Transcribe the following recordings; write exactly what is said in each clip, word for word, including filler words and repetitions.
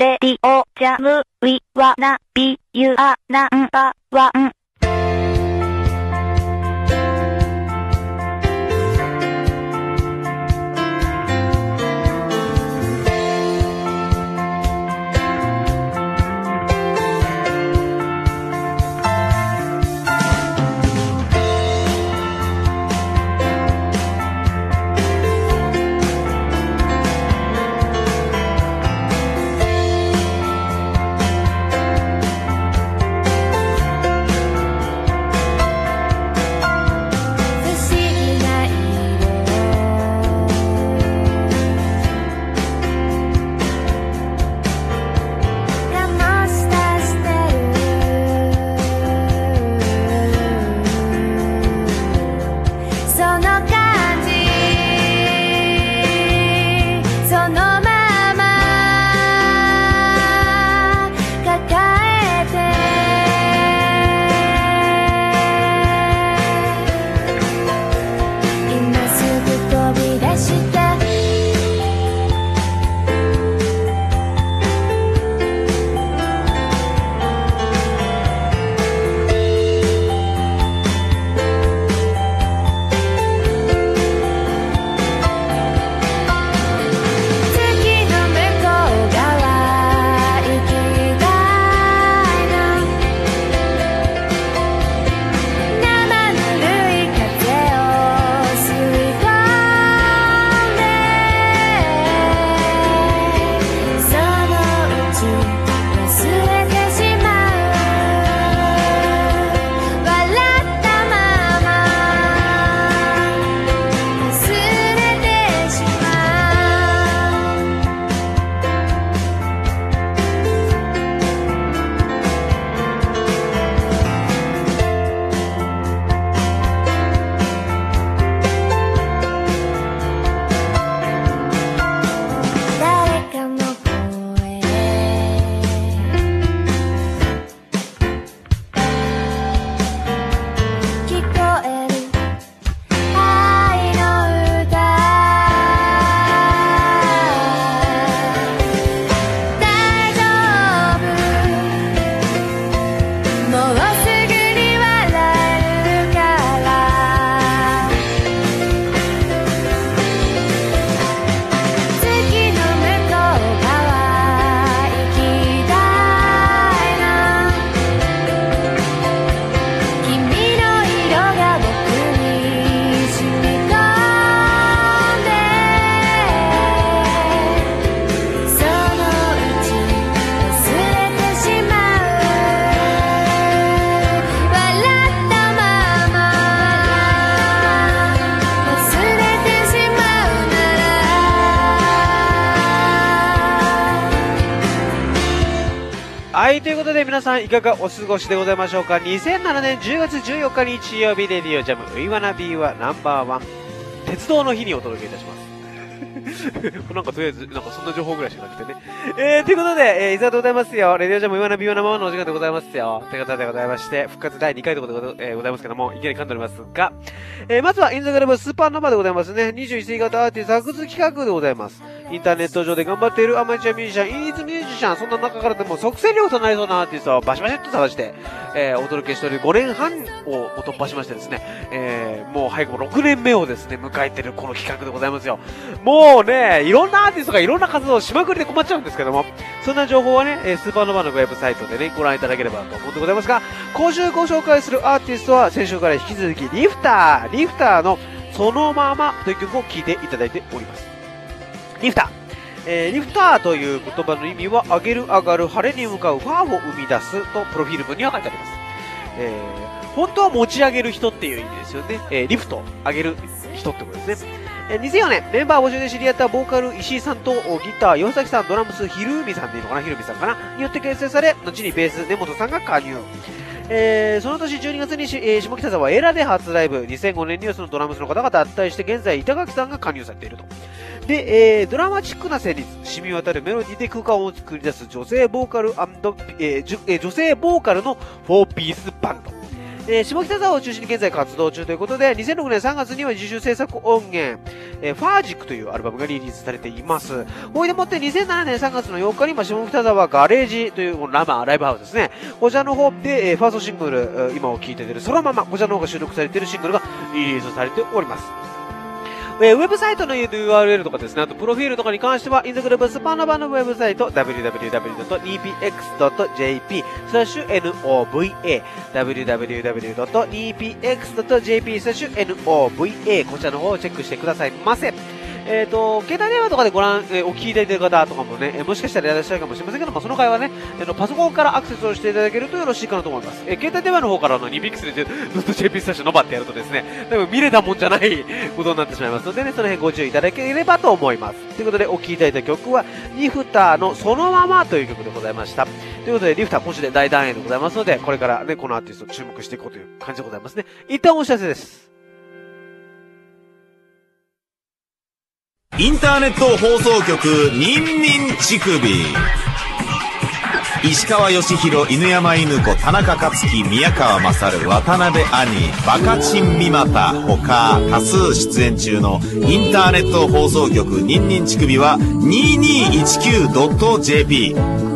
レディオジャムウィワナビユアナンバーワン。 はい、ということで皆さんいかがお過ごしでございましょうか。にせんななねんじゅうがつじゅうよっか日曜日、レディオジャム We Wanna Be Your ナンバーワン鉄道の日にお届けいたします。なんかとりあえず、なんかそんな情報ぐらいしかなくてね。えー、ということで、えー、いざでございますよ。レディオジャム We Wanna Be Your ナンバーワンのお時間でございますよ。ということでございまして、復活だいにかいということで、えー、ございますけども、いきなり噛んでおりますが、えー、まずはインスタグラムスーパーノヴァでございますね。にじゅういっ世紀型アーティスト発掘企画でございます。インターネット上で頑張っているアマチュアミュージシャン、インディーズミュージシャン、そんな中からでも即戦力となりそうなアーティストをバシバシっと探して、えー、お届けしておりごねんはんを突破しましてですね、えー、もう早くもろくねんめをですね、迎えているこの企画でございますよ。もうね、いろんなアーティストがいろんな活動をしまくりで困っちゃうんですけども、そんな情報はね、スーパーノヴァのウェブサイトでね、ご覧いただければと思ってございますが、今週ご紹介するアーティストは先週から引き続きリフター、リフターのそのままという曲を聴いていただいております。リフター。えー、リフターという言葉の意味は、上げる上がる晴れに向かうファーを生み出すとプロフィール文には書いてあります。えー、本当は持ち上げる人っていう意味ですよね。えー、リフト、上げる人ってことですね。えー、にせんよねん、メンバー募集で知り合ったボーカル石井さんとギター岩崎さん、ドラムスひるみさんでいいのかな、ひるみさんかなによって結成され、後にベース根本さんが加入。えー、その年じゅうにがつにし、えー、下北沢エラで初ライブ、にせんごねんにはそのドラムスの方が脱退して、現在板垣さんが加入されていると。で、えー、ドラマチックな旋律、染み渡るメロディーで空間を作り出す女性ボーカル&、えーじゅえー、女性ボーカルのフォーピースバンド。 えー、下北沢を中心に現在活動中ということで、にせんろくねんさんがつには自主制作音源、えー、ファージックというアルバムがリリースされています。ほいでもってにせんななねんさんがつのよっかに、まあ、下北沢ガレージというこのラマライブハウスですね。こちらの方で、えー、ファーストシングル、今を聴いているそのまま、こちらの方が収録されているシングルがリリースされております。えー、ウェブサイトの ユーアールエル とかですね、あとプロフィールとかに関しては、インザグループスパナバのウェブサイト、ダブリューダブリューダブリュードットニーピーエックスドットジェーピー スラッシュ エヌオーブイエー、ダブリューダブリューダブリュードットニーピーエックスドットジェーピー スラッシュ エヌオーブイエー、こちらの方をチェックしてくださいませ。えっ、ー、と、携帯電話とかでご覧、えー、お聞きいただいている方とかもね、えー、もしかしたらいらっしゃるかもしれませんけども、その会はね、えー、パソコンからアクセスをしていただけるとよろしいかなと思います。えー、携帯電話の方からのにピクセルでずっと ジェーピー スタッシュのばってやるとですね、多分見れたもんじゃないことになってしまいますのでね、その辺ご注意いただければと思います。ということで、お聞きいただいた曲は、リフターのそのままという曲でございました。ということで、リフター今週で大団円でございますので、これからね、このアーティストを注目していこうという感じでございますね。一旦お知らせです。 インターネット放送局ニンニン乳首、石川義弘、犬山犬子、田中克樹、宮川勝、渡辺兄、バカチン三股他多数出演中のインターネット放送局ニンニン乳首は にーにーいちきゅうドットジェーピー。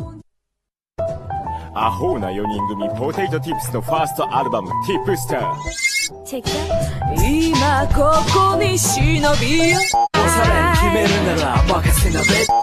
アホなよにん組ポテトティップスのファーストアルバムティップスター、 今ここに忍びよ、おさらに決めるなら任せなべ。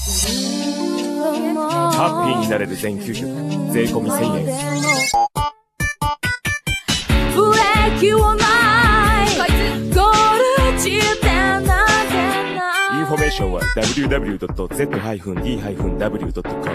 ハッピーになれる全きゅうきょく税込みせんえん。 ブレーキはないゴール地点なんてない。 インフォメーションは ダブリューダブリュードットゼットディーダブリュードットコム。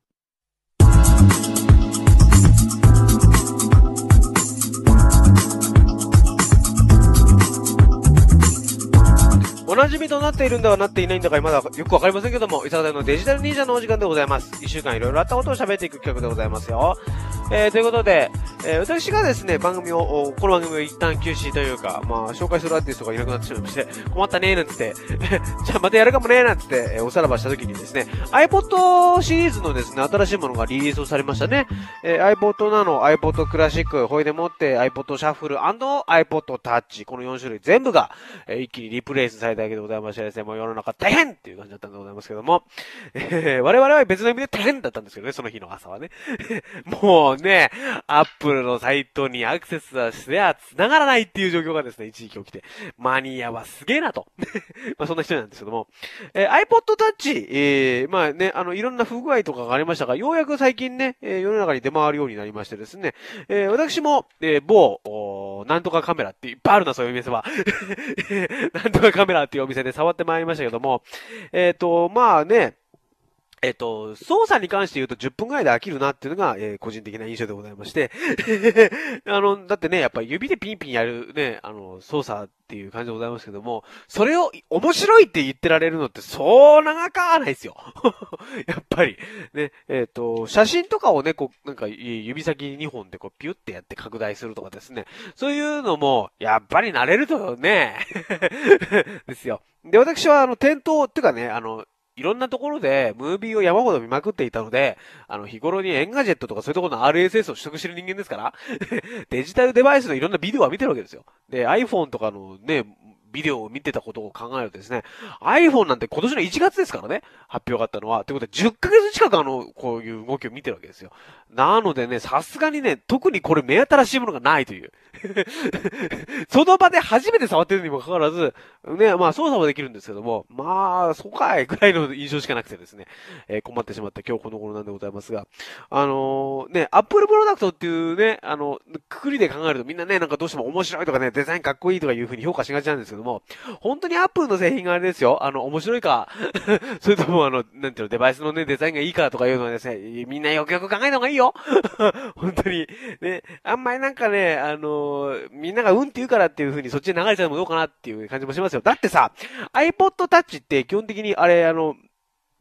おなじみとなっているんだはなっていないんだかまだよくわかりませんけども、伊沢のデジタル忍者のお時間でございます。一週間いろいろあったことを喋っていく企画でございますよ。えー、ということで、えー、私がですね、番組を、この番組を一旦休止というか、まあ、紹介するアーティストがいなくなってしまいまして、困ったねーなんつって、じゃあまたやるかもねーなんつって、えー、おさらばした時にですね、iPod シリーズのですね、新しいものがリリースをされましたね。えー、iPod ナノ、iPod クラシック、ほいでもって iPod シャッフル &iPod タッチ、このよん種類全部が、えー、一気にリプレイスされたわけでございましてですね、もう世の中大変っていう感じだったんでございますけども、えー、我々は別の意味で大変だったんですけどね、その日の朝はね。もうね、アップルのサイトにアクセスはしては繋がらないっていう状況がですね、一時期起きて、マニアはすげえなと。まあそんな人なんですけども、えー、iPod Touch、えー、まあね、あの、いろんな不具合とかがありましたが、ようやく最近ね、えー、世の中に出回るようになりましてですね、えー、私も、えー、某、なんとかカメラっていっぱいあるな、そういう店は。なんとかカメラっていうお店で触ってまいりましたけども、えっと、まあね、えっと、操作に関して言うとじゅっぷんぐらいで飽きるなっていうのが、えー、個人的な印象でございまして。あの、だってね、やっぱり指でピンピンやるね、あの、操作っていう感じでございますけども、それを面白いって言ってられるのってそう長かないですよ。やっぱり。ね、えっと、写真とかをね、こう、なんか指先にほんでこうピュってやって拡大するとかですね。そういうのも、やっぱり慣れるとね、ですよ。で、私はあの、店頭っていうかね、あの、いろんなところでムービーを山ほど見まくっていたので、あの、日頃にエンガジェットとかそういうところの アールエスエス を取得してる人間ですから、デジタルデバイスのいろんなビデオは見てるわけですよ。で、iPhone とかのね、ビデオを見てたことを考えるとですね、iPhone なんて今年のいちがつですからね、発表があったのは。ということで、じゅっかげつ近くあの、こういう動きを見てるわけですよ。なのでね、さすがにね、特にこれ目新しいものがないという。その場で初めて触ってるにもかかわらず、ね、まあ操作はできるんですけども、まあ、そうかいくらいの印象しかなくてですね、えー、困ってしまった今日この頃なんでございますが、あのー、ね、Apple プロダクトっていうね、あの、くくりで考えるとみんなね、なんかどうしても面白いとかね、デザインかっこいいとかいう風に評価しがちなんですけども、本当に Apple の製品があれですよ、あの、面白いか、それともあの、なんていうの、デバイスのね、デザインがいいかとかいうのはですね、みんなよくよく考えた方がいいよ。本当に。ね、あんまりなんかね、あのー、みんながうんって言うからっていう風にそっちに流れちゃうのもどうかなっていう感じもしますよ。だってさ、iPod Touch って基本的にあれ、あの、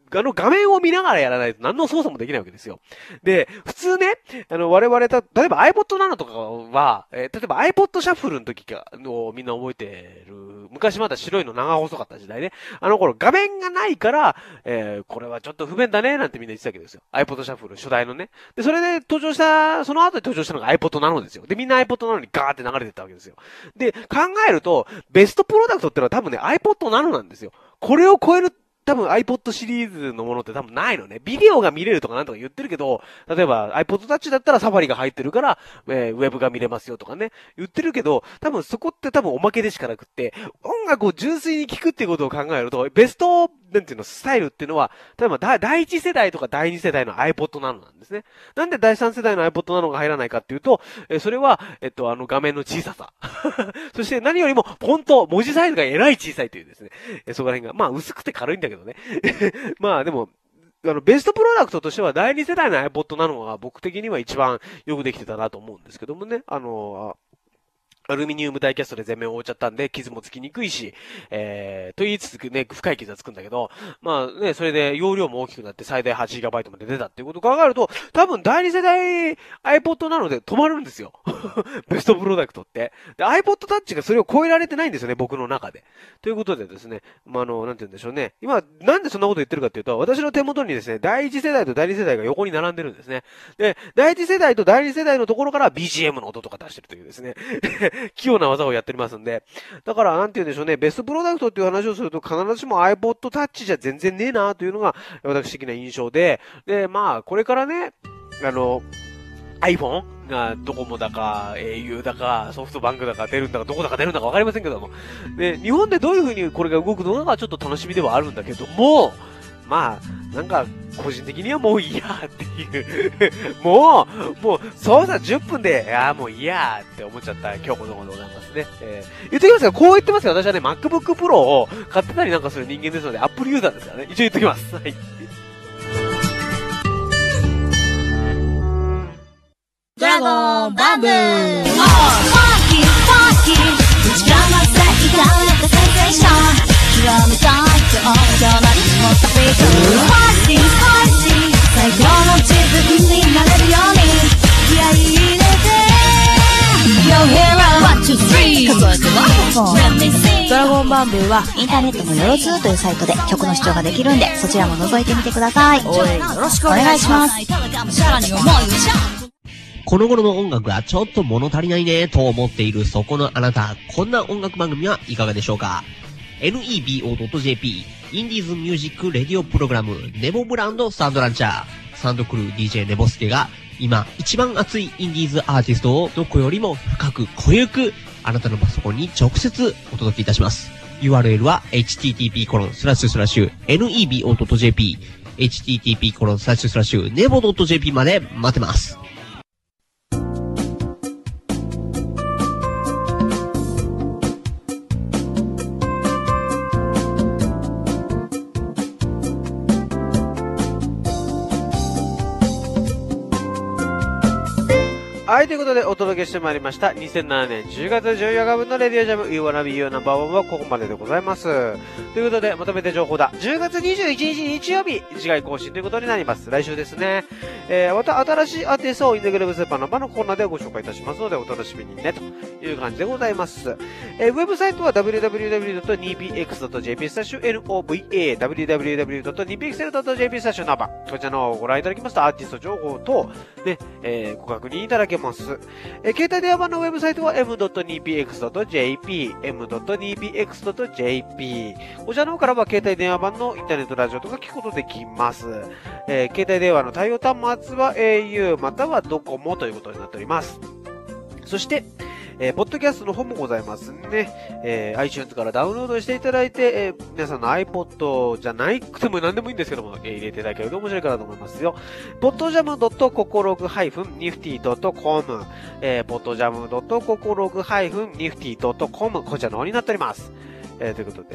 あの画面を見ながらやらないと何の操作もできないわけですよ。で、普通ね、あの、我々た、例えば iPod Nano とかは、えー、例えば iPod シャッフルの時か、のみんな覚えてる、昔まだ白いの長細かった時代ね。あの頃画面がないから、えー、これはちょっと不便だね、なんてみんな言ってたわけですよ。iPod シャッフル初代のね。で、それで登場した、その後に登場したのが iPod Nano ですよ。で、みんな iPod Nano にガーって流れてったわけですよ。で、考えると、ベストプロダクトってのは多分ね、iPod Nano なんですよ。これを超える、多分 iPod シリーズのものって多分ないのね。ビデオが見れるとかなんとか言ってるけど、例えば iPod Touch だったらサファリが入ってるから、えー、ウェブが見れますよとかね。言ってるけど、多分そこって多分おまけでしかなくって、音楽を純粋に聴くっていうことを考えると、ベスト、なんていうの、スタイルっていうのは、例えば第一世代とか第二世代の iPod Nano なんですね。なんで第三世代の iPod Nano が入らないかっていうと、えー、それは、えっと、あの画面の小ささ。そして何よりも、フォント、文字サイズがえらい小さいというですね。えー、そこら辺が、まあ薄くて軽いんだけどね。まあでも、あの、ベストプロダクトとしては第二世代の iPod Nano が僕的には一番よくできてたなと思うんですけどもね。あの、アルミニウムダイキャストで全面を覆っちゃったんで、傷もつきにくいし、えー、と言いつつね、深い傷はつくんだけど、まあね、それで容量も大きくなって最大 はちギガバイト まで出たっていうことを考えると、多分第二世代 iPod なので止まるんですよ。ベストプロダクトって。で、iPod Touch がそれを超えられてないんですよね、僕の中で。ということでですね、まあ、あの、なんて言うんでしょうね。今、なんでそんなこと言ってるかっていうと、私の手元にですね、第一世代と第二世代が横に並んでるんですね。で、第一世代と第二世代のところから ビージーエム の音とか出してるというですね。器用な技をやっておりますんで。だから、なんて言うんでしょうね。ベストプロダクトっていう話をすると、必ずしも iPod Touch じゃ全然ねえなというのが、私的な印象で。で、まあ、これからね、あの、iPhone がドコモだか、au だか、ソフトバンクだか出るんだか、どこだか出るんだかわかりませんけども。で、日本でどういう風にこれが動くのかちょっと楽しみではあるんだけども、まあ、なんか、個人的にはもういいやっていうもう、もう、操作じゅっぷんで、いや、もういいやって思っちゃった今日この頃でございますね。えー、言ってきますよ。こう言ってますよ。私はね、MacBook Pro を買ってたりなんかする人間ですので、Apple ユーザーですからね。一応言っときます。はい。 ドラゴンバンブーファンキーファンキー内側さいたなんかセンセーション極めたい今日今日まで持ったフィートファイティングファイティング最強の自分になれるように気合い入れて Yo hero one two three 数えてワンフォンドラゴンバンブーはインターネットのよろずーというサイトで曲の視聴ができるんでそちらも覗いてみてください。おいよろしくお願いします。 この頃の音楽がちょっと物足りないねと思っているそこのあなた、こんな音楽番組はいかがでしょうか。 ネボドットジェーピー インディーズミュージックレディオプログラムネボブランドサウンドランチャーサウンドクルー ディージェー ネボスケが今一番熱いインディーズアーティストをどこよりも深く濃ゆくあなたのパソコンに直接お届けいたします。 ユーアールエル は エイチティーティーピーコロンスラッシュスラッシュネボドットジェーピー エイチティーティーピーコロンスラッシュスラッシュネボドットジェーピー まで待ってます。 はい、ということでお届けしてまいりました。にせんななねんじゅうがつじゅうよっか分のレディオジャム You Wanna Be You Number ワンはここまででございます。ということで、まとめて情報だ。じゅうがつにじゅういちにち日曜日、次回更新ということになります。来週ですね。えー、また新しいアーティストをインテグレブスーパーの場のコーナーでご紹介いたしますので、お楽しみにね、という感じでございます。えー、ウェブサイトは ダブリューダブリューダブリュードットニーピーエックスドットジェーピー スタッシュ ノバ ダブリューダブリューダブリュードットニーピーエックスエルドットジェーピー スタッシュノバこちらの方をご覧いただきますと、アーティスト情報等、ね、えー、ご確認いただけます。えー、携帯電話版のウェブサイトは エムドットニーピーエックスドットジェーピー、エムドットニーピーエックスドットジェーピー。こちらの方からは携帯電話版のインターネットラジオとか聞くことできます。えー、携帯電話の対応端末は au またはドコモということになっております。そして、えー、ポッドキャストの方もございますね。えー、iTunes からダウンロードしていただいて、えー、皆さんの iPod じゃないくても何でもいいんですけども、えー、入れていただけると面白いかなと思いますよ。ポッドジャムドットココログハイフンニフティドットコム、えー、ポッドジャムドットココログハイフンニフティドットコム、こちらの方になっております。えー、ということで、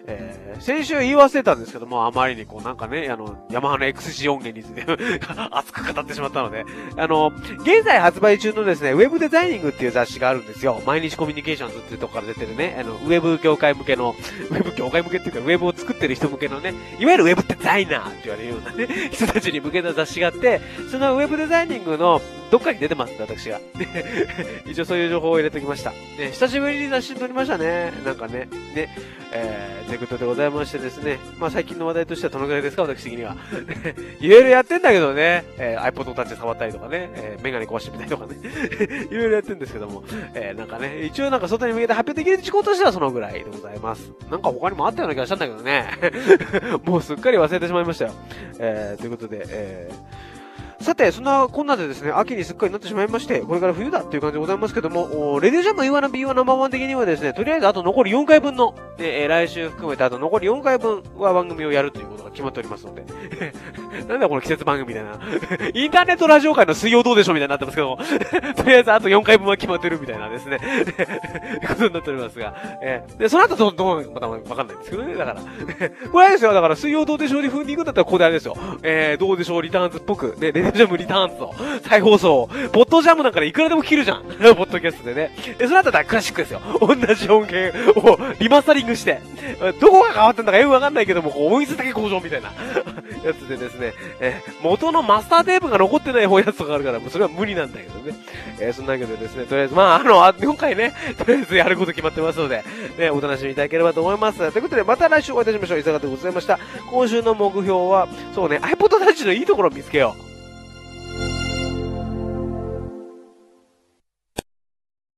えー、先週言い忘れたんですけども、あまりにこうなんかね、あの、ヤマハの エックスジー 音源について熱く語ってしまったので、あの、現在発売中のですね、ウェブデザイニングっていう雑誌があるんですよ。毎日コミュニケーションズっていうところから出てるね、あの、ウェブ業界向けの、ウェブ業界向けっていうか、ウェブを作ってる人向けのね、いわゆるウェブデザイナーって言われるようなね、人たちに向けた雑誌があって、そのウェブデザイニングのどっかに出てますんで、私が。一応そういう情報を入れておきました。ね、久しぶりに雑誌に載りましたね。なんかね、ね、えー、ということでございましてですね、まあ最近の話題としてはどのくらいですか、私的には。いろいろやってんだけどね、えー、iPod タッチ触ったりとかね、えー、メガネ壊してみたりとかね、いろいろやってんですけども、えー、なんかね、一応なんか外に向けて発表できる事項としてはそのぐらいでございます。なんか他にもあったような気がしたんだけどね。もうすっかり忘れてしまいましたよ。えー、ということで、えー、さて、そんなこんなでですね、秋にすっかりなってしまいまして、これから冬だっていう感じでございますけども、レディオジャム イーワン ビーワン ナンバーワン的にはですね、とりあえずあと残りよんかいぶんの、えー、来週含めてあと残りよんかいぶんは番組をやるということが決まっておりますので。なんだこの季節番組みたいな。インターネットラジオ界の水曜どうでしょうみたいになってますけども、とりあえずあとよんかいぶんは決まってるみたいなですね、ことになっておりますが、えー、で、その後どう、どう、またわかんないんですけどね、だから。これあれですよ、だから水曜どうでしょうに踏んでいくんだったらここであれですよ。えー、どうでしょうリターンズっぽく、ね、レディオジャムリターンズを再放送、ポッドジャムなんかでいくらでも聞けるじゃん。ポッドキャストでね。で、その後はクラシックですよ。同じ音源をリマスタリングして、どこが変わってんだかよくわかんないけども、こう、音質だけ向上みたいなやつでですね、えー、元のマスターテープが残ってない方やつとかあるから、もうそれは無理なんだけどね。えー、そんなわけでですね、とりあえず、まあ、あの、よんかいね、とりあえずやること決まってますので、ね、お楽しみいただければと思います。ということで、また来週お会いいたしましょう。いかがでございました。今週の目標は、そうね、iPod Touch のいいところを見つけよう。